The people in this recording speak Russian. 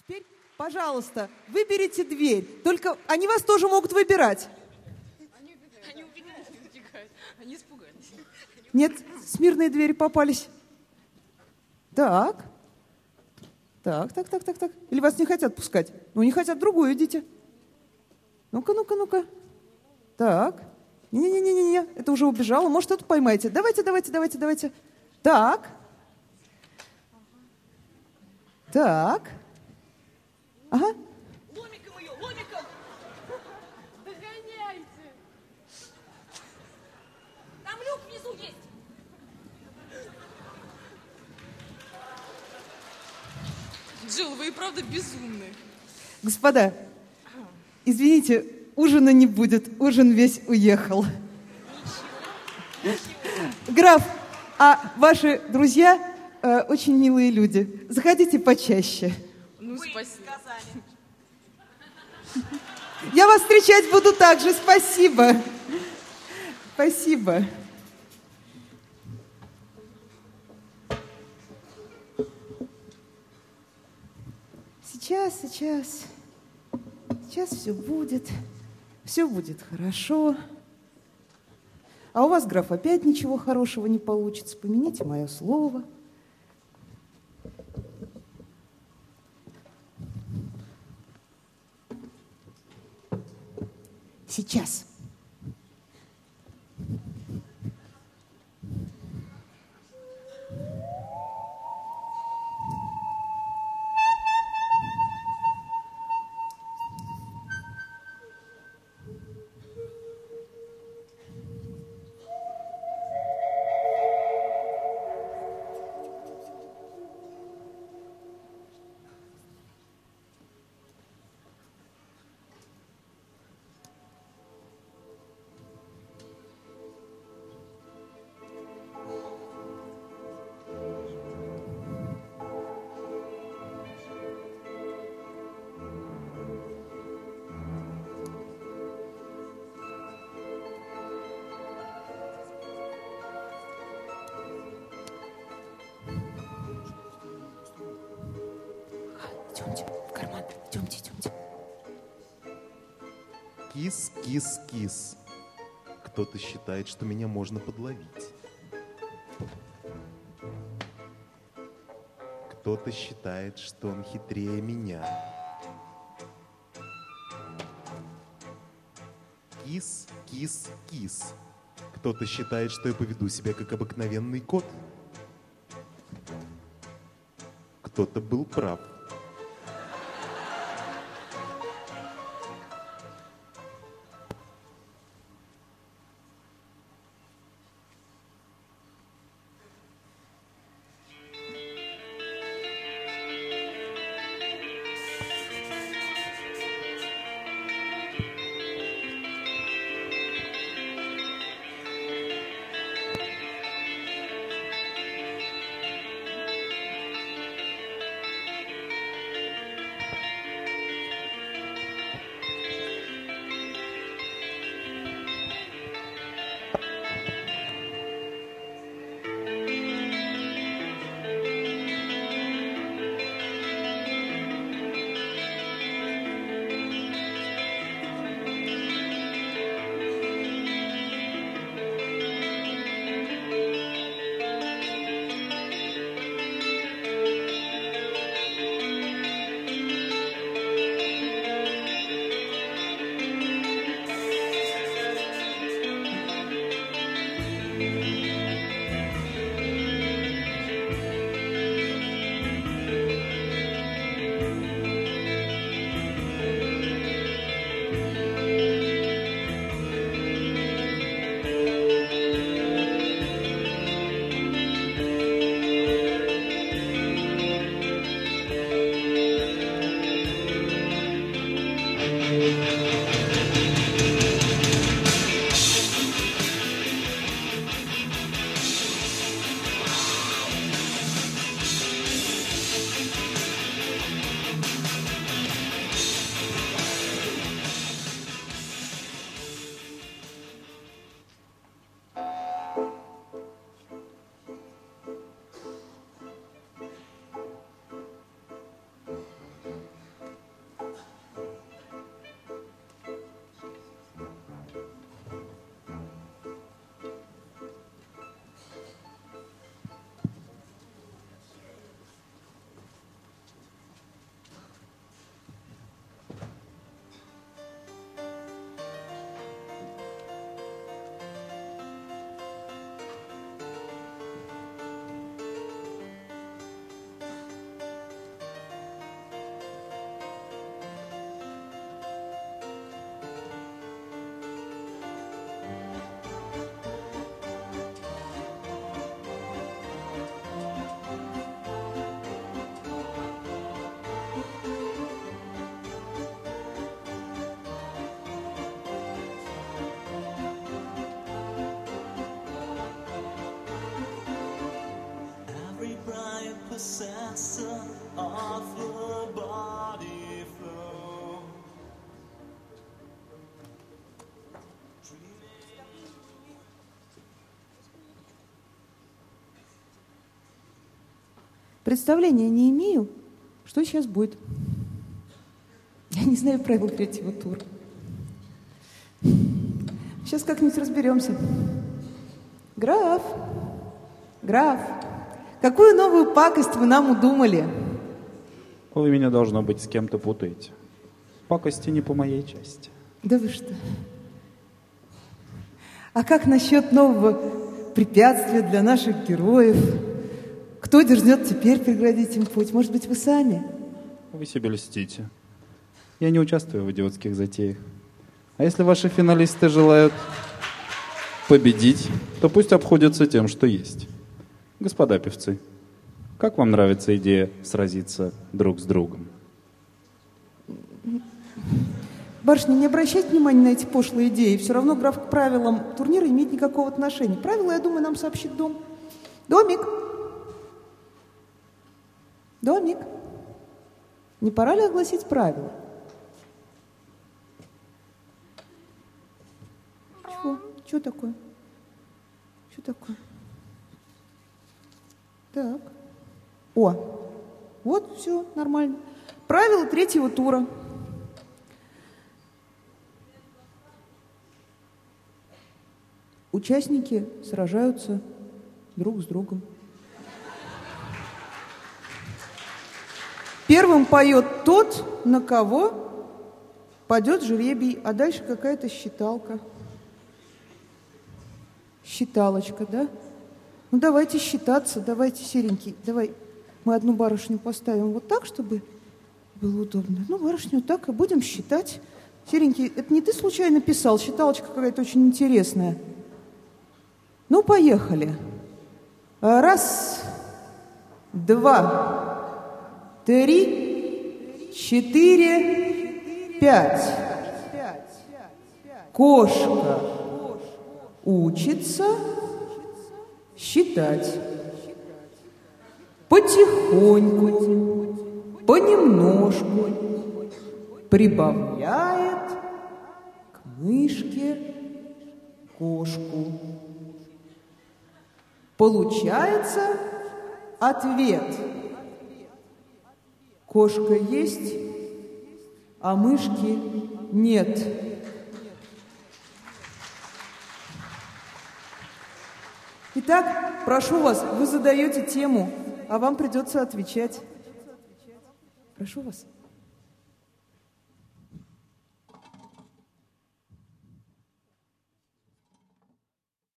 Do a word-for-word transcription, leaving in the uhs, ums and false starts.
Теперь, пожалуйста, выберите дверь. Только они вас тоже могут выбирать. Они убегают. Они убегают, они убегают. Они испугались. Нет, смирные двери попались. Так. Так, так, так, так, так. Или вас не хотят пускать? Ну, не хотят, в другую идите. Ну-ка, ну-ка, ну-ка. Так. Не-не-не-не-не, это уже убежало. Может, эту поймаете. Давайте, давайте, давайте, давайте. Так. Так. Ага. Ломиком ее, ломиком! Догоняйте! Там люк внизу есть! Джилл, вы и правда безумны. Господа, извините, ужина не будет. Ужин весь уехал. Граф, а ваши друзья э, очень милые люди. Заходите почаще. Ну, спасибо. Я вас встречать буду так же. Спасибо. Спасибо. Сейчас, сейчас. Сейчас все будет. Все будет хорошо. А у вас, граф, опять ничего хорошего не получится. Помяните мое слово. Сейчас. Идемте в карман. Идемте, идемте. Кис, кис, кис. Кто-то считает, что меня можно подловить. Кто-то считает, что он хитрее меня. Кис, кис, кис. Кто-то считает, что я поведу себя как обыкновенный кот. Кто-то был прав. Представления не имею, что сейчас будет. Я не знаю правил третьего тура. Сейчас как-нибудь разберемся. Граф, граф, какую новую пакость вы нам удумали? Вы меня, должно быть, с кем-то путаете. Пакости не по моей части. Да вы что? А как насчет нового препятствия для наших героев? Кто дерзнет теперь преградить им путь? Может быть, вы сами? Вы себе льстите. Я не участвую в идиотских затеях. А если ваши финалисты желают победить, то пусть обходятся тем, что есть. Господа певцы, как вам нравится идея сразиться друг с другом? Барышня, не обращайте внимания на эти пошлые идеи. Все равно граф к правилам турнира имеет никакого отношения. Правила, я думаю, нам сообщит дом. Домик! Домик! Не пора ли огласить правила? Чего? Что такое? Что такое? Так. О, вот все нормально. Правила третьего тура. Участники сражаются друг с другом. Первым поет тот, на кого падет жребий, а дальше какая-то считалка. Считалочка, да? Ну, давайте считаться, давайте, серенький, давай мы одну барышню поставим вот так, чтобы было удобно. Ну, барышню так, и будем считать. Серенький, это не ты случайно писал? Считалочка какая-то очень интересная. Ну, поехали. Раз, два, три, четыре, пять. Кошка учится считать. Потихоньку, понемножку прибавляет к мышке кошку. Получается ответ. Кошка есть, а мышки нет. Итак, прошу вас, вы задаете тему, а вам придется отвечать. Прошу вас.